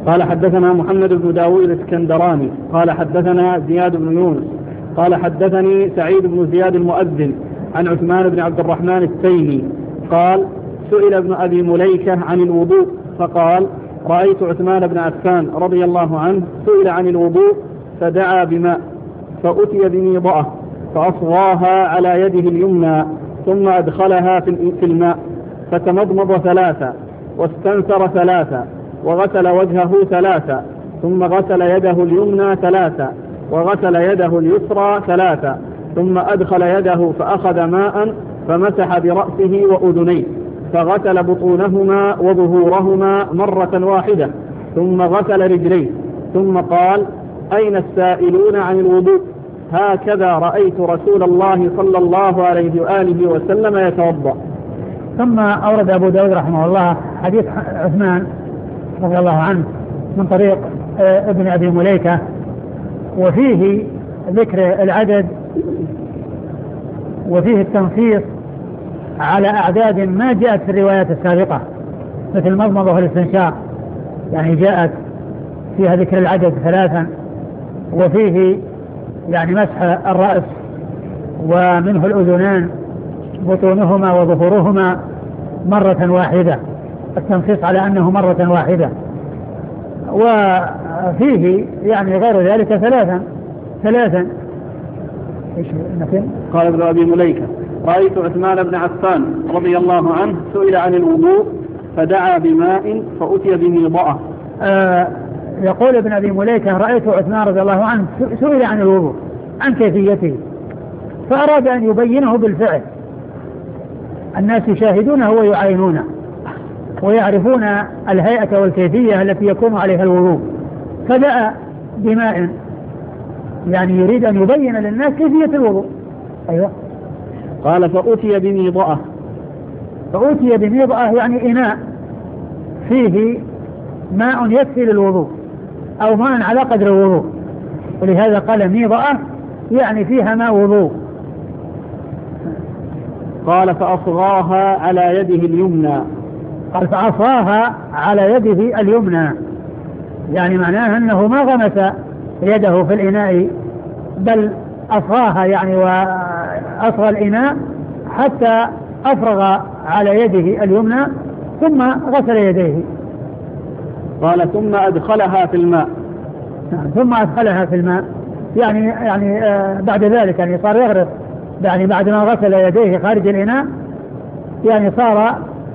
قال حدثنا محمد بن داود الاسكندراني قال حدثنا زياد بن يونس قال حدثني سعيد بن زياد المؤذن عن عثمان بن عبد الرحمن التيمي قال سئل ابن أبي مليكة عن الوضوء فقال رأيت عثمان بن عفان رضي الله عنه سئل عن الوضوء فدعا بماء فأتي بميضأة فأصغاها على يده اليمنى ثم أدخلها في الماء فتمضمض ثلاثة واستنثر ثلاثة وغسل وجهه ثلاثة ثم غسل يده اليمنى ثلاثة وغسل يده اليسرى ثلاثة ثم أدخل يده فأخذ ماء فمسح برأسه وأذنيه فغسل بطونهما وظهورهما مرة واحدة ثم غسل رجليه ثم قال أين السائلون عن الوضوء هكذا رأيت رسول الله صلى الله عليه وآله وسلم يتوضأ. ثم أورد أبو داود رحمه الله حديث عثمان رضي الله عنه من طريق ابن أبي مليكة وفيه ذكر العدد وفيه التنصيص على أعداد ما جاءت في الروايات السابقة مثل المضمضة والاستنشاق، يعني جاءت فيها ذكر العدد ثلاثا، وفيه يعني مسح الرأس ومنه الأذنان بطونهما وظهورهما مرة واحدة، التنصيص على أنه مرة واحدة، وفيه يعني غير ذلك ثلاثا. قال ابن أبي مليكة رأيت عثمان بن عفان رضي الله عنه سئل عن الوضوء فدعا بماء فأتي بميضأة. يقول ابن أبي مليكة رأيت عثمان رضي الله عنه سئل عن الوضوء عن كيفيته فأراد أن يبينه بالفعل، الناس يشاهدونه ويعاينونه ويعرفون الهيئة والكيفية التي يكون عليها الوضوء، فدعا بماء يعني يريد أن يبين للناس كيفية الوضوء. أيوة. قال فأتي بميضأة. فأتي بميضأة يعني إناء فيه ماء يكفي للوضوء أو ماء على قدر الوضوء، ولهذا قال ميضأة يعني فيها ماء وضوء. قال فأصغاها على يده اليمنى. قال فأصغاها على يده اليمنى يعني معناه أنه ما غمس يده في الإناء بل أصغاها يعني وأصغى الإناء حتى أفرغ على يده اليمنى ثم غسل يديه. قال ثم أدخلها في الماء. ثم أدخلها في الماء يعني بعد ذلك يعني صار يغرق، يعني بعد ما غسل يديه خارج الإناء يعني صار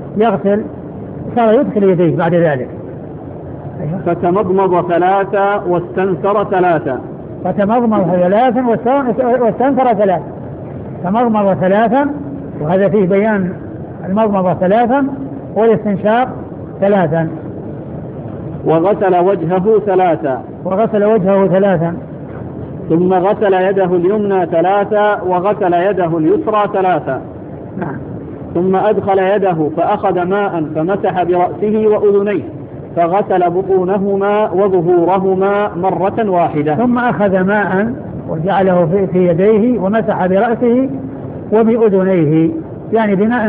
يدخل يديه بعد ذلك. فتمضمض ثلاثة واستنثر ثلاثة. فتمضمض ثلاثا واستنثر ثلاثا. تمضمض ثلاثا وهذا فيه بيان المضمضة ثلاثا والاستنشاق ثلاثا. وغسل وجهه ثلاثا. ثم غسل يده اليمنى ثلاثة وغسل يده اليسرى ثلاثة. نعم. ثم أدخل يده فأخذ ماء فمسح برأسه وأذنيه فغسل بطونهما وظهورهما مرة واحدة. ثم أخذ ماء وجعله في يديه ومسح برأسه وبأذنيه يعني بماء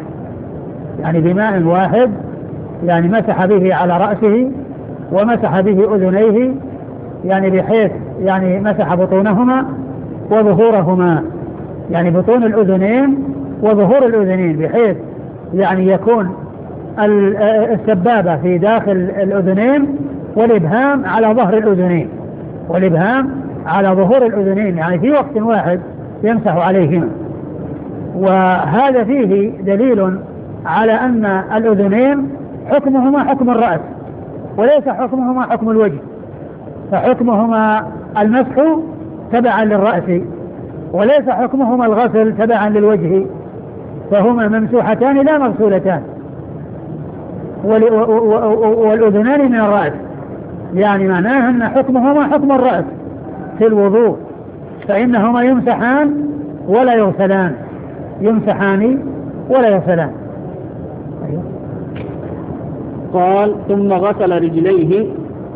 واحد يعني مسح به على رأسه ومسح به أذنيه يعني بحيث يعني مسح بطونهما وظهورهما يعني بطون الأذنين وظهور الأذنين بحيث يعني يكون السبابة في داخل الأذنين والإبهام على ظهر الأذنين ظهور الأذنين يعني في وقت واحد يمسح عليهما. وهذا فيه دليل على أن الأذنين حكمهما حكم الرأس وليس حكمهما حكم الوجه، فحكمهما المسح تبعا للرأس وليس حكمهما الغسل تبعا للوجه، فهما ممسوحتان لا مغسولتان. والأذنان من الرأس يعني معناه أن حكمهما حكم الرأس في الوضوء، فإنهما يمسحان ولا يغسلان. قال ثم غسل رجليه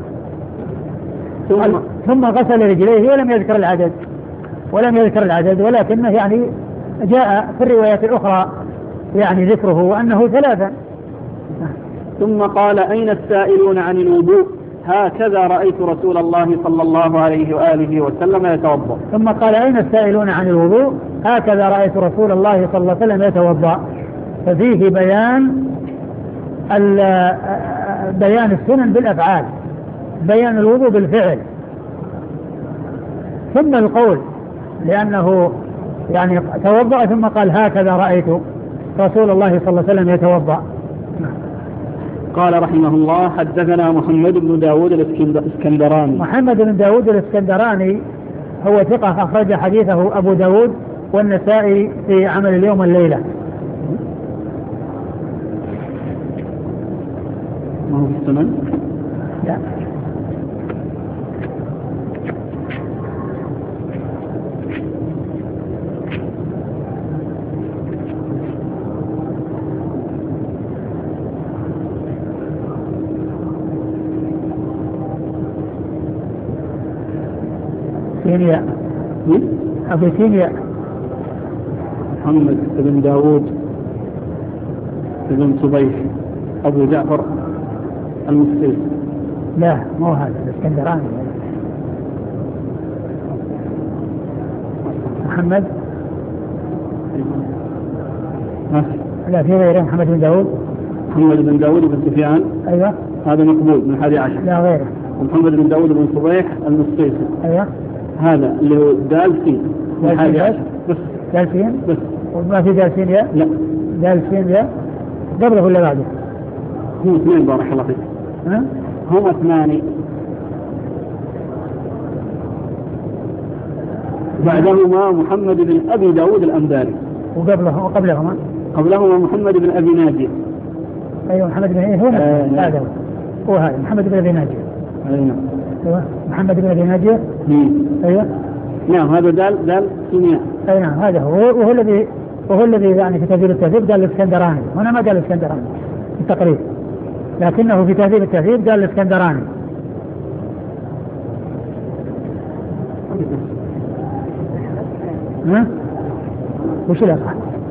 ثم غسل رجليه ولم يذكر العدد ولكنه يعني جاء في الروايات الأخرى يعني ذكره وأنه ثلاثا. ثم قال أين السائلون عن الوضوء هكذا رأيت رسول الله صلى الله عليه وآله وسلم يتوضأ. ثم قال أين السائلون عن الوضوء؟ هكذا رأيت رسول الله صلى الله عليه وسلم يتوضأ. ففيه بيان السنن بالأفعال، بيان الوضوء بالفعل، ثم القول، لأنه يعني توضأ ثم قال هكذا رأيت رسول الله صلى الله عليه وسلم يتوضأ. قال رحمه الله حدثنا محمد بن داود الاسكندراني. محمد بن داود الاسكندراني هو ثقة أخرج حديثه أبو داود والنسائي في عمل اليوم والليلة. ما هو في السنن؟ لا. سينيا أبو سينيا محمد بن داود بن صبيح أبو جعفر المصري. لا مو هذا الاسكندراني. محمد لا في غيره. محمد بن داود. محمد بن داود بن سفيان. أيوة هذا مقبول من 11. لا غيره. محمد بن داود بن صبيح المصري. أيوة هذا اللي هو دالسين من 11 بس. دالسين بس ما في دالسين يا؟ لا دالسين يا قبله ولا بعده؟ هم اثنين بارك الله فيك. هم اثنان بعدهما محمد بن أبي داود الأنباري قبلهما محمد بن أبي ناجي. أيوة محمد بن هو هذا هو هذا محمد بن أبي ناجي. أيوة محمد بن أبي ناجي. أيوة نعم هذا دال سنيا. أي نعم هذا هو وهو الذي يعني في تهذيب التهذيب قال الاسكندراني. هنا ما قال الاسكندراني في التقريب، لكنه في تهذيب التهذيب قال الاسكندراني. وش الأصح؟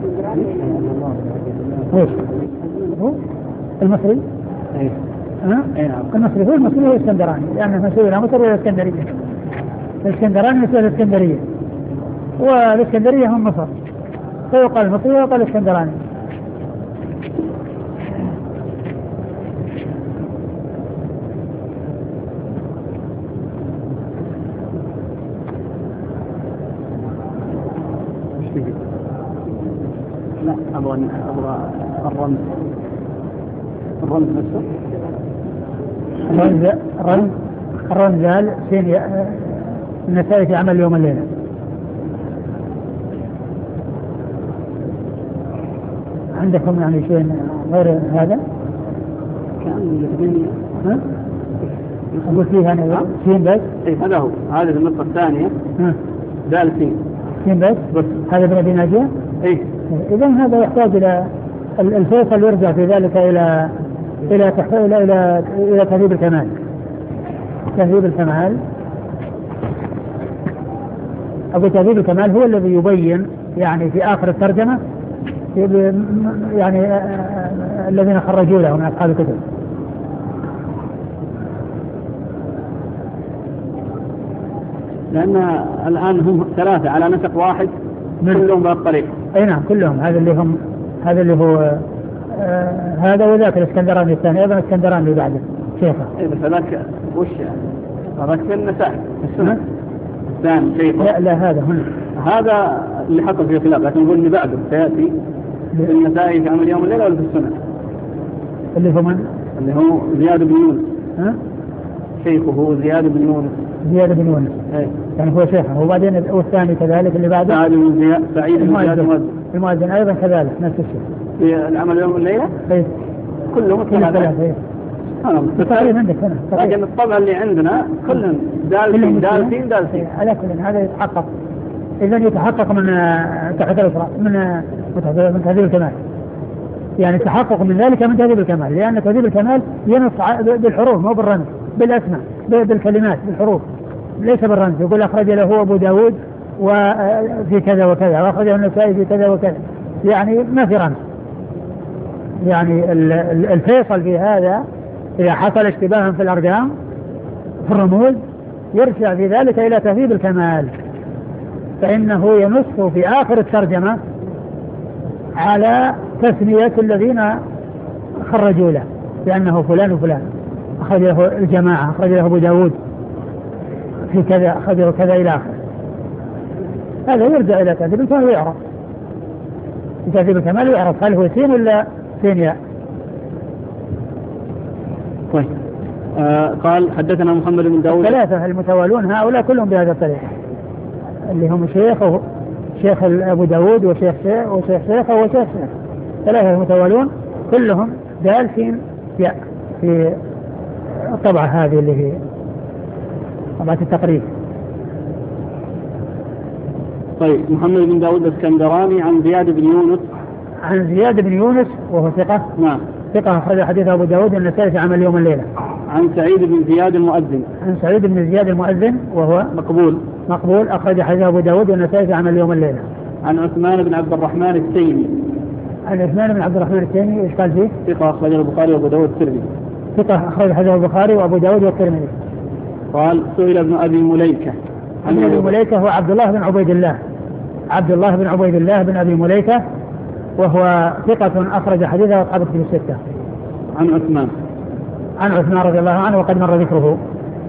وش هو المصري؟ المصري هو المصري هو الاسكندراني، لأنه مسؤول عن مصر والاسكندرية. الاسكندراني مسؤول الاسكندرية، والاسكندرية هم مصر، فيقال المصري ويقال الاسكندراني. لا أبغى الرمز نفسه. الرمزال سين النسائي في عمل اليوم الليلة. عندكم يعني شيء غير هذا؟ كان الدنيا أقول فيه أنا سين بس. إيه هذا هو، هذا النقطة الثانية. دال سين بس. هذا بن أبي ناجية. إيه إذا هذا يحتاج إلى الفيصل يرجع في ذلك إلى تهذيب الكمال. تهذيب الكمال أو تهذيب الكمال هو الذي يبين يعني في آخر الترجمة يعني الذين خرجوا له من أصحاب الكتب. لأن الآن هم 3 على نسق واحد كلهم بهالطريق. أي نعم كلهم. هذا اللي هو هذا وذاك الاسكندراني الثاني أيضا الاسكندراني اللي بعده شيخه. إيه بس هذاك وش يعني؟ هذاك في النسائي السنة الثاني شيخه. لا هذا هنا هذا اللي حصل فيه خلاف، لكن نقول اللي بعده سيأتي في النسائي في عمل يوم الليلة ولا في السنة؟ اللي هو من؟ اللي هو زياد بن يونس. شيخه هو زياد بن يونس. يعني هو شيخه. وبعدين والثاني كذلك اللي بعده سعيد بن زياد المؤذن أيضا كذلك نفس الشيء في العمل يوم الليلة. كلهم 3. تقريبا عندك هنا. لكن الطبع اللي عندنا كلهم دالسين. على كل هذا يتحقق. إذا يتحقق من تحت الإسراء من تهذيب الكمال. يعني تحقق من ذلك من تهذيب الكمال، لأن تهذيب الكمال ينص بالحروف مو بالرمز، بالأسماء بالكلمات بالحروف ليس بالرمز. يقول أخرج له أبو داود وفي كذا وكذا، وأخرجه النسائي في كذا وكذا، يعني ما في رمز. يعني الفيصل في هذا إذا حصل اشتباه في الأرقام في الرموز يرجع في ذلك إلى تهذيب الكمال، فإنه ينص في آخر الترجمة على تسمية الذين خرجوا له لأنه فلان وفلان، أخرج له الجماعة، أخرج له أبو داود في كذا، أخرجه كذا إلى آخر. هذا يرجع إلى تهذيب الكمال ويعرف، تهذيب الكمال ويعرف هل هو سين ولا سين ياء. طيب. قال حدثنا محمد بن داود. الثلاثة المتوالون هؤلاء كلهم بهذا الطريقة، اللي هم شيخ أبو داود وشيخ شيخه وشيخ شيخ، ثلاثة المتوالون كلهم دال سين ياء في الطبعة هذه اللي هي طبعة التقريب. طيب. محمد بن داود الاسكندراني عن زياد بن يونس. عن زياد بن يونس وهو ثقة. نعم. ثقة أخرج حديث أبو داود النسائي في عمل يوم الليلة. عن سعيد بن زياد المؤذن. عن سعيد بن زياد المؤذن وهو مقبول أخرج حديث أبو داود النسائي في عمل يوم الليلة. عن عثمان بن عبد الرحمن التيمي. عن عثمان بن عبد الرحمن التيمي إيش قال فيه؟ ثقة أخرج البخاري وأبو داود والترمذي. ثقة أخرج حديث البخاري وأبو داود والترمذي. قال سئل ابن أبي مليكة. ابن أبي مليكة هو عبد الله بن عبيد الله بن أبي مليكة، وهو ثقة أخرج حديثه أصحاب الكتب الستة. عن عثمان رضي الله عنه وقد مر ذكره.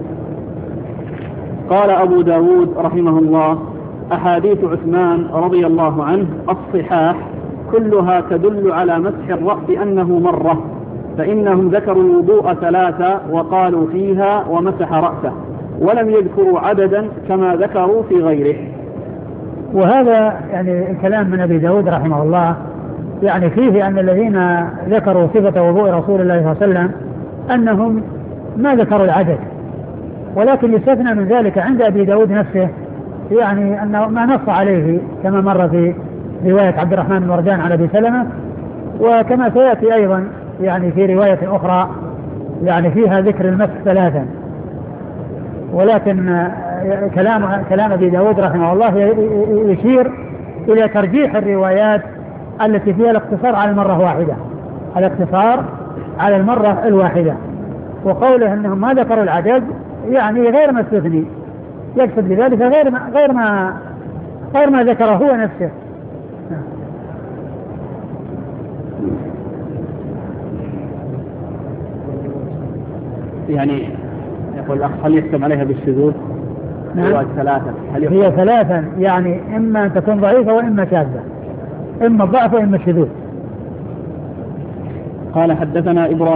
قال أبو داود رحمه الله: أحاديث عثمان رضي الله عنه الصحاح كلها تدل على مسح الرأس أنه مرة، فإنهم ذكروا الوضوء 3 وقالوا فيها ومسح رأسه، ولم يذكروا عددا كما ذكروا في غيره. وهذا يعني الكلام من أبي داود رحمه الله يعني فيه أن الذين ذكروا صفة وضوء رسول الله صلى الله عليه وسلم أنهم ما ذكروا العدد، ولكن يستثنى من ذلك عند أبي داود نفسه، يعني أنه ما نص عليه كما مر في رواية عبد الرحمن بن وردان عن أبي سلمة، وكما سيأتي أيضا يعني في رواية أخرى يعني فيها ذكر المسح 3. ولكن كلام أبي داود رحمه الله يشير إلى ترجيح الروايات التي فيها الاقتصار على المرة واحدة، الاقتصار على المرة الواحدة، وقوله أنهم ما ذكروا العدد يعني غير ما استثني، يقصد بذلك غير ما ذكره هو نفسه. يعني يقول الأخ هل يحكم عليها بالشذوذ؟ نعم. 3 هي 3 يعني إما أن تكون ضعيفة وإما شاذة، إما الضعف وإما الشذوذ. قال حدثنا إبراهيم